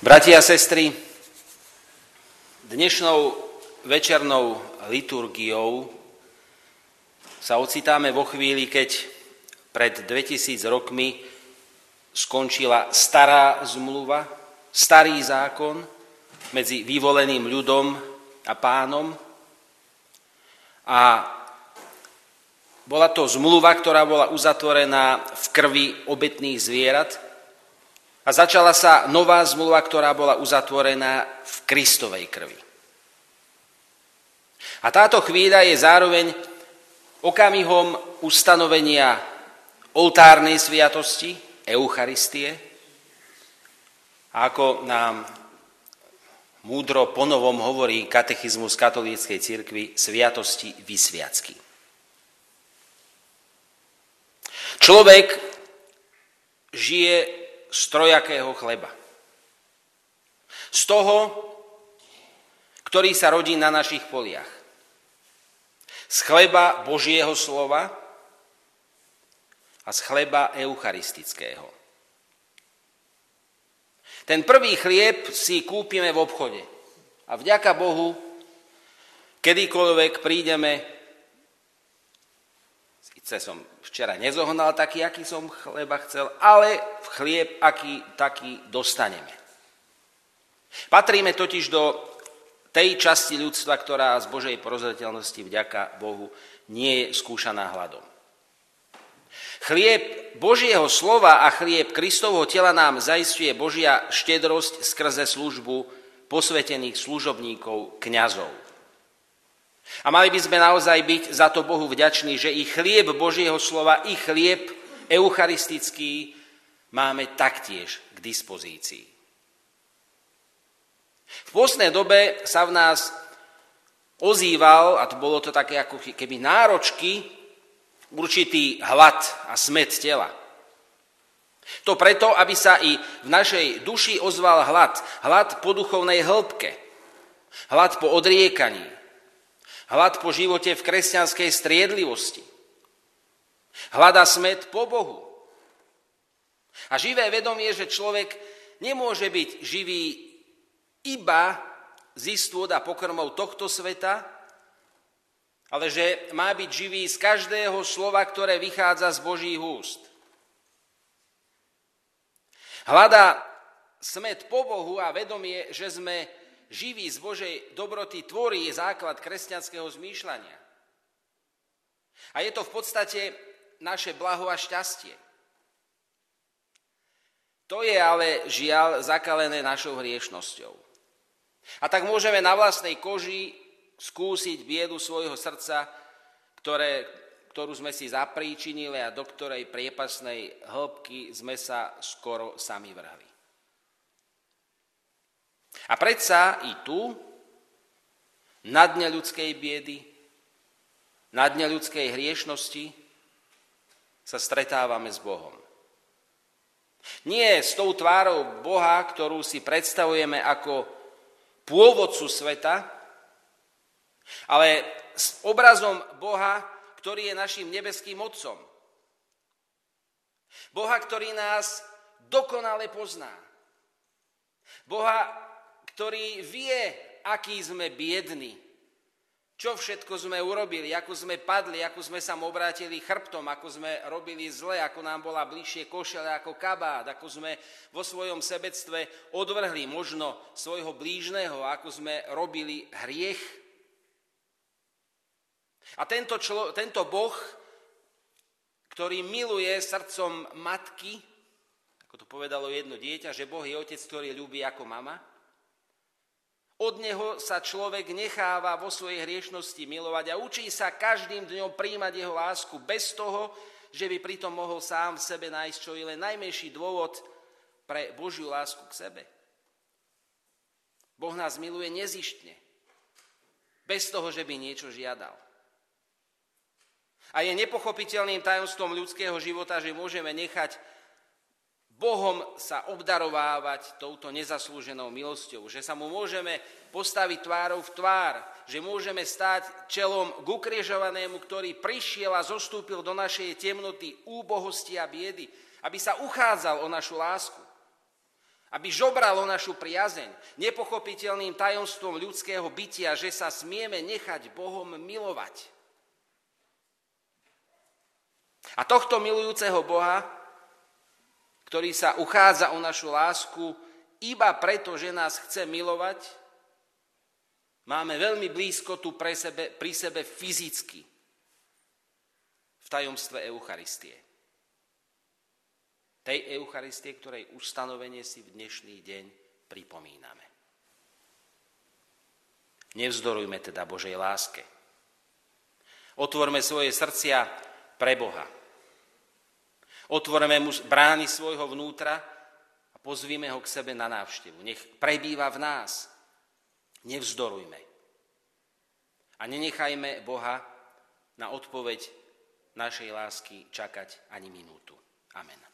Bratia a sestry, dnešnou večernou liturgiou sa ocitáme vo chvíli, keď pred 2000 rokmi skončila stará zmluva, starý zákon medzi vyvoleným ľudom a Pánom. A bola to zmluva, ktorá bola uzatvorená v krvi obetných zvierat. A začala sa nová zmluva, ktorá bola uzatvorená v Kristovej krvi. A táto chvíľa je zároveň okamihom ustanovenia oltárnej sviatosti, Eucharistie. A ako nám múdro ponovom hovorí katechizmus katolíckej cirkvi, sviatosti vysviacky. Človek žije z trojakého chleba. Z toho, ktorý sa rodí na našich poliach. Z chleba Božieho slova a z chleba eucharistického. Ten prvý chlieb si kúpime v obchode. A vďaka Bohu, kedykoľvek prídeme, síce som včera nezohnal taký, aký som chleba chcel, ale chlieb, aký taký dostaneme. Patríme totiž do tej časti ľudstva, ktorá z Božej prozreteľnosti vďaka Bohu nie je skúšaná hladom. Chlieb Božieho slova a chlieb Kristovho tela nám zaisťuje Božia štedrosť skrze službu posvätených služobníkov, kňazov. A mali by sme naozaj byť za to Bohu vďační, že i chlieb Božieho slova, i chlieb eucharistický máme taktiež k dispozícii. V pôstnej dobe sa v nás ozýval, a to bolo to také ako keby náročky, určitý hlad a smäd tela. To preto, aby sa i v našej duši ozval hlad. Hlad po duchovnej hĺbke. Hlad po odriekaní. Hlad po živote v kresťanskej striedlivosti. Hlad a smäd po Bohu. A živé vedomie, že človek nemôže byť živý iba z istôt a pokrmov tohto sveta, ale že má byť živý z každého slova, ktoré vychádza z Božích úst. Hlad a smäd po Bohu a vedomie, že sme živý z Božej dobroty, tvorí základ kresťanského zmýšľania. A je to v podstate naše blaho a šťastie. To je ale žiaľ zakalené našou hriešnosťou. A tak môžeme na vlastnej koži skúsiť biedu svojho srdca, ktorú sme si zapríčinili a do ktorej priepasnej hĺbky sme sa skoro sami vrhli. A predsa i tu, na dne ľudskej biedy, na dne ľudskej hriešnosti, sa stretávame s Bohom. Nie s tou tvárou Boha, ktorú si predstavujeme ako pôvodcu sveta, ale s obrazom Boha, ktorý je našim nebeským Otcom. Boha, ktorý nás dokonale pozná. Boha, ktorý vie, aký sme biední, čo všetko sme urobili, ako sme padli, ako sme sa obrátili chrbtom, ako sme robili zle, ako nám bola bližšie košele ako kabát, ako sme vo svojom sebectve odvrhli možno svojho blížneho, ako sme robili hriech. A tento Boh, ktorý miluje srdcom matky, ako to povedalo jedno dieťa, že Boh je otec, ktorý ľúbi ako mama, od neho sa človek necháva vo svojej hriešnosti milovať a učí sa každým dňom príjmať jeho lásku bez toho, že by pritom mohol sám v sebe nájsť čo je len najmenší dôvod pre Božiu lásku k sebe. Boh nás miluje nezištne, bez toho, že by niečo žiadal. A je nepochopiteľným tajomstvom ľudského života, že môžeme nechať Bohom sa obdarovávať touto nezaslúženou milosťou, že sa mu môžeme postaviť tvárou v tvár, že môžeme stáť čelom k ukrižovanému, ktorý prišiel a zostúpil do našej temnoty, úbohosti a biedy, aby sa uchádzal o našu lásku. aby žobralo našu priazeň, nepochopiteľným tajomstvom ľudského bytia, že sa smieme nechať Bohom milovať. A tohto milujúceho Boha, ktorý sa uchádza o našu lásku iba preto, že nás chce milovať, máme veľmi blízko tu pri sebe fyzicky v tajomstve Eucharistie. Tej Eucharistie, ktorej ustanovenie si v dnešný deň pripomíname. Nevzdorujme teda Božej láske. Otvorme svoje srdcia pre Boha. Otvorme mu brány svojho vnútra a pozvime ho k sebe na návštevu. Nech prebýva v nás. Nevzdorujme. A nenechajme Boha na odpoveď našej lásky čakať ani minútu. Amen.